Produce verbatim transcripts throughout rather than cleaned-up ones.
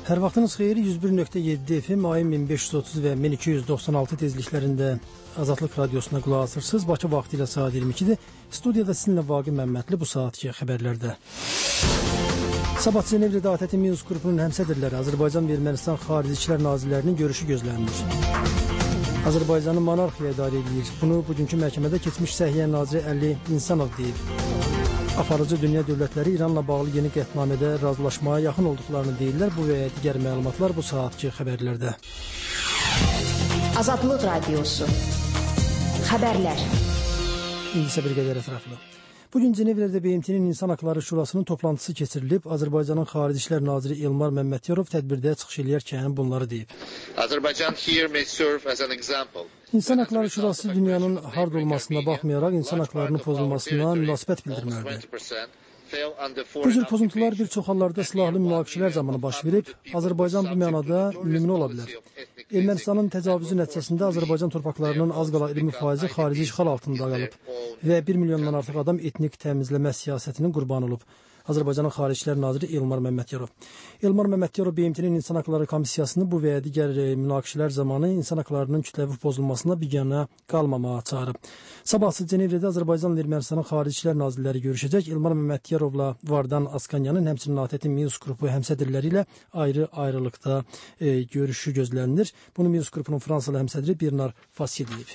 Hər vaxtınız xeyir. yüz bir nöqtə yeddi F M, ayın min beş yüz otuz və min iki yüz doxsan altı tezliklərində Azadlıq Radiosuna qulaq asırsınız. Bakı vaxtı ilə saat iyirmi ikidir. Studiyada sizinlə Vaqif Məmmədli bu saatki xəbərlərdə. Sabah Cenevrədə A T T Minsk qrupunun həmsədrləri Azərbaycan və Ermənistan Xaricilər Nazirlərinin görüşü gözlənilir. Azərbaycanı monarxiya idarə edir. Bunu bugünkü məhkəmədə keçmiş Səhiyyə Naziri Əli İnsanov deyib. Aparıcı dünya dövlətləri İranla bağlı yeni qətnamədə razılaşmaya yaxın olduqlarını deyirlər. Bu və digər məlumatlar bu saatki xəbərlərdə. Azadlıq Radiosu. Xəbərlər. İndi isə bir qədər ətraflı. Bugün Cenevrədə B M T-nin İnsan Haqları Şurasının toplantısı keçirilib. Azərbaycanın Xarici İşlər Naziri Elmar Məmmədyanov tədbirdə çıxış edərkən bunları deyib. Azərbaycan here may serve as an example. İnsan Haqları Şurası dünyanın hard olmasına baxmayaraq insan haqlarının pozulmasına münasibət bildirməlidir. Bu cür pozuntular bir çox hallarda silahlı münaqişələr zamanı baş verib. Azərbaycan bu mənada nümunə ola bilər. Ermənistanın təcavüzü nəticəsində Azərbaycan torpaqlarının az qala iyirmi faizi xarici işğal altında qalıb və bir milyondan artıq adam etnik təmizləmə siyasətinin qurbanı olub. Azərbaycanın Xarici İşlər Naziri Elmar Məmmədyanov. Elmar Məmmədyanov B M T-nin İnsan Haqları Komissiyasını bu və ya digər münaqişələr zamanı insan haqlarının kütləvi pozulmasına biganə qalmamağa çağırıb. Sabahsı Cenevrədə Azərbaycan və Ermənistanın Xarici İşlər Nazirləri görüşəcək. Elmar Məmmədyanovla Vardan Askanyanın, həmçinin A T T Minsk qrupu həmsədrləri ilə ayrı-ayrılıqda e, görüşü gözlənilir. Bunu Minsk qrupunun Fransalı həmsədri Bernard Fassi deyib.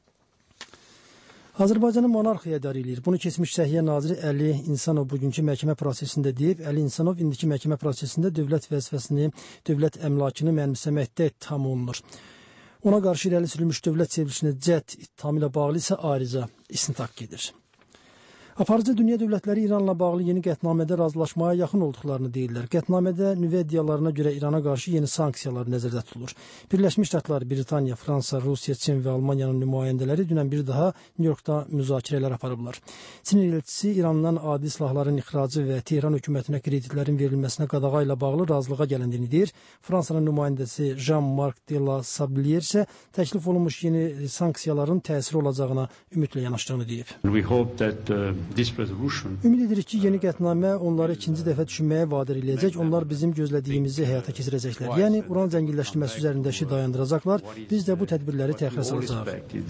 Azərbaycanı monarxiya idarə edir. Bunu keçmiş Səhiyyə Naziri Əli İnsanov bugünkü məhkəmə prosesində deyib. Əli İnsanov indiki məhkəmə prosesində dövlət vəzifəsini, dövlət əmlakını mənimsəməkdə ittiham olunur. Ona qarşı irəli sürülmüş dövlət çevrilişinə cəhd ittihamı ilə bağlı isə ayrıca istintaq gedir. Aparıcı dünya dövlətləri İranla bağlı yeni qətnamədə razılaşmaya yaxın olduqlarını deyirlər. Qətnamədə nüvə iddialarına görə İrana qarşı yeni sanksiyalar nəzərdə tutulur. Birləşmiş Ştatlar, Britaniya, Fransa, Rusiya, Çin və Almaniyanın nümayəndələri dünən bir daha Nyu-Yorkda müzakirələr aparıblar. Çin elçisi İrandan adi silahların ixracı və Tehran hökumətinə kreditlərin verilməsinə qadağa ilə bağlı razılığa gəldiyini deyir. Fransanın nümayəndəsi Jean-Marc de la Sablier isə təklif olunmuş yeni sanksiyaların təsiri olacağına ümidlə yanaşdığını deyib. We hope that uh... Ümid edirik ki, yeni qətnamə onları ikinci dəfə düşünməyə vadar eləyəcək. Onlar bizim gözlədiyimizi həyata keçirəcəklər. Yəni, uran zənginləşdirməsi üzərində işi dayandıracaqlar. Biz də bu tədbirləri təxirə salacaq.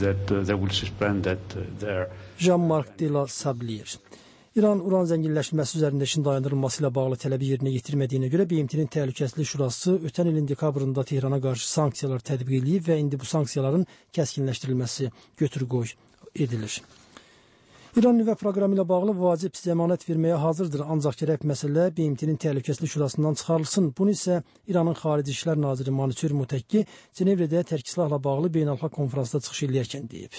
Jean-Marc de la Sablier. İran uran zənginləşdirməsi üzərində işin dayandırılması ilə bağlı tələbi yerinə yetirmədiyinə görə B M T-nin Təhlükəsizlik Şurası ötən ilin dekabrında Tehrana qarşı sanksiyalar tətbiq edilib və indi bu sanksiyaların kəskinləşdirilməsi götür-qoy edilir. İran nüvə proqramı ilə bağlı vacib zəmanət verməyə hazırdır, ancaq gərək məsələ B M T-nin Təhlükəsizlik Şurasından çıxarılsın. Bunu isə İranın Xarici İşlər Naziri Mansur Mutaqi Cenevrədə tərk silahla bağlı beynəlxalq konfransda çıxış edərkən deyib.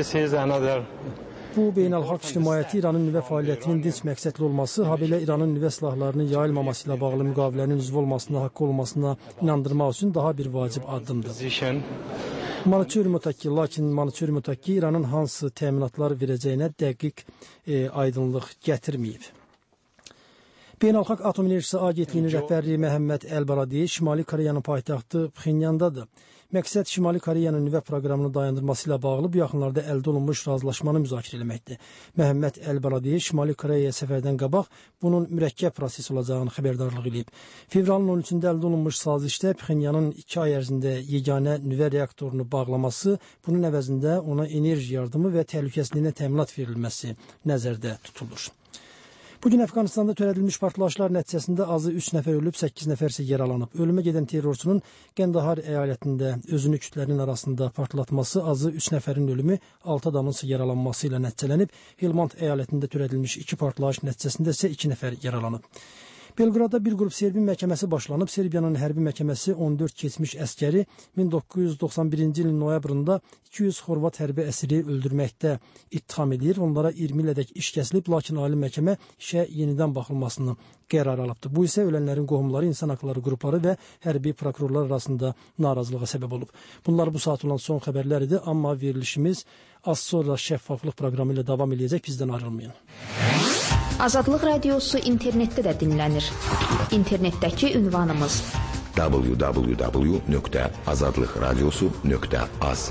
Bu, beynəlxalq ictimaiyyəti İranın nüvə fəaliyyətinin dinc məqsədli olması, habelə İranın nüvə silahlarının yayılmaması ilə bağlı müqavilənin üzvü olmasına, haqqı olmasına inandırmaq üçün daha bir vacib addımdır. Mansur Mutaqi, lakin Mansur Mutaqi İranın hansı təminatlar verəcəyinə dəqiq e, aydınlıq gətirməyib. Beynəlxalq Atom Enerjisi Agentliyinin rəhbəri Məhəmməd Əl-Baradi Şimali Koreyanın paytaxtı Pxenyandadır. Məqsəd Şimali Koreyanın nüvə proqramını dayandırması ilə bağlı bu yaxınlarda əldə olunmuş razılaşmanı müzakirə etməkdir. Məhəmməd Əl-Baradi Şimali Koreyaya səfərdən qabaq bunun mürəkkəb proses olacağını xəbərdarlıq edib. Fevralın on üçündə əldə olunmuş sazişdə Pxenyanın iki ay ərzində yeganə nüvə reaktorunu bağlaması, bunun əvəzində ona enerji yardımı və təhlükəsizliyinə təminat verilməsi nəzərdə tutulur. Bugün Əfqanistanda törədilmiş partlayışlar nəticəsində azı üç nəfər ölüb, səkkiz nəfər isə yaralanıb. Ölümə gedən terrorçunun Qəndahar əyalətində özünü kütlənin arasında partlatması, azı üç nəfərin ölümü, altı adamın isə yaralanması ilə nəticələnib. Helmand əyalətində törədilmiş iki partlayış nəticəsində isə iki nəfər yaralanıb. Belqradda bir qrup Serbi məhkəməsi başlanıb. Serbiyanın hərbi məhkəməsi on dörd keçmiş əskəri min doqquz yüz doxsan birinci ilin noyabrında iki yüz Xorvat hərbi əsiri öldürməkdə ittiham edir. Onlara iyirmi ilədək iş kəsilib, lakin ali məhkəmə işə yenidən baxılmasını qərar alıbdır. Bu isə ölənlərin qohumları, insan haqları qrupları və hərbi prokurorlar arasında narazılığa səbəb olub. Bunlar bu saat olan son xəbərlər idi, amma verilişimiz az sonra şəffaflıq proqramı ilə davam edəcək. Bizdən ayrılmayın. Azadlıq Radiosu internetdə də dinlənir. İnternetdəki ünvanımız w w w nöqtə azadlıq radiosu nöqtə az.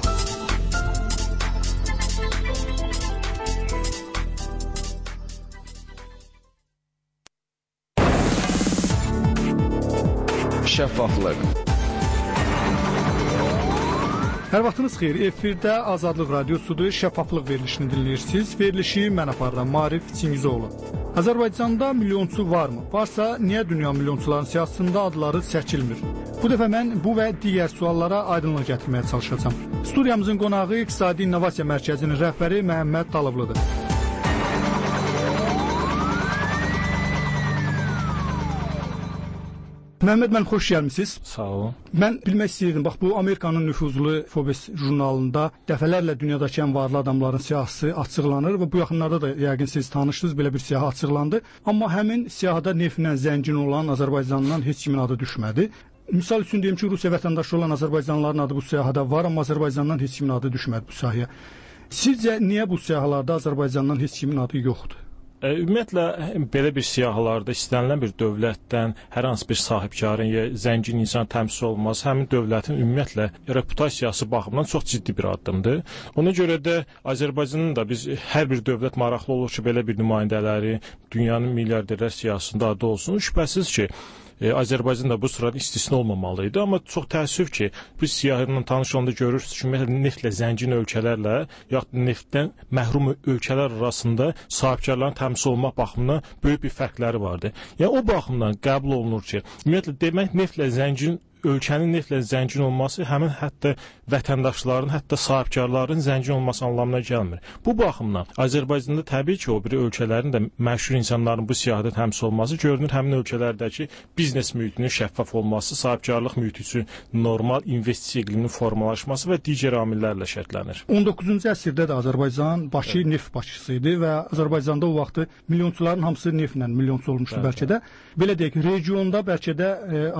şəffaflıq. Hər vaxtınız xeyir. Efirdə Azadlıq Radiosudur. Şəffaflıq verilişini dinləyirsiniz. Verilişi mən aparıram, Marif Çingizoğlu. Azərbaycanda milyonçu varmı? Varsa, niyə dünya milyonçuların siyasətində adları çəkilmir? Bu dəfə mən bu və digər suallara aydınlıq gətirməyə çalışacağam. Studiyamızın qonağı İqtisadi İnnovasiya Mərkəzinin rəhbəri Məhəmməd Talıblıdır. Məhəmməd, mən xoş gəlmisiniz. Sağ olun. Mən bilmək istəyirdim, bax bu Amerikanın nüfuzlu Forbes jurnalında dəfələrlə dünyadakı ən varlı adamların siyahısı açıqlanır və bu yaxınlarda da yəqin siz tanışdınız, belə bir siyahı açıqlandı. Amma həmin siyahıda neftlə zəngin olan Azərbaycandan heç kimin adı düşmədi. Misal üçün deyim ki, Rusiya vətəndaşı olan Azərbaycanlıların adı bu siyahıda var, amma Azərbaycandan heç kimin adı düşmədi bu siyahıya. Sizcə niyə bu siyahılarda Azərbaycandan heç kimin adı yoxdur? Ümumiyyətlə, belə bir siyahılarda istənilən bir dövlətdən hər hansı bir sahibkarın ya zəngin insan təmsil olması həmin dövlətin ümumiyyətlə reputasiyası baxımından çox ciddi bir addımdır. Ona görə də Azərbaycanın da biz hər bir dövlət maraqlı olur ki, belə bir nümayəndələri dünyanın milyarderlər siyahısında adı olsun. Şübhəsiz ki, E, Azərbaycan da bu sırada istisna olmamalıydı, amma çox təəssüf ki, biz siyahıyla tanış olanda görürsünüz ki, neftlə zəngin ölkələrlə, yaxud neftdən məhrum ölkələr arasında sahibkarların təmsil olmaq baxımından böyük bir fərqləri vardı. Yəni, o baxımdan qəbul olunur ki, ümumiyyətlə, demək neftlə zəngin ölkənin neftlə zəngin olması həmin hətta vətəndaşların, hətta sahibkarların zəngin olması anlamına gəlmir. Bu baxımdan Azərbaycanda təbii ki, o biri ölkələrin də məşhur insanların bu siyahıda təmsil olması görünür həmin ölkələrdəki biznes mühitinin şəffaf olması, sahibkarlıq mühiti üçün normal investisiya iqliminin formalaşması və digər amillərlə şərtlənir. on doqquzuncu əsrdə də Azərbaycan Bakı evet. neft başçısı idi və Azərbaycanda o vaxtı milyonçuların hamısı neftlə milyonçu olmuşdu evet. bəlkə də. Belə deyək, regionda bəlkə də e,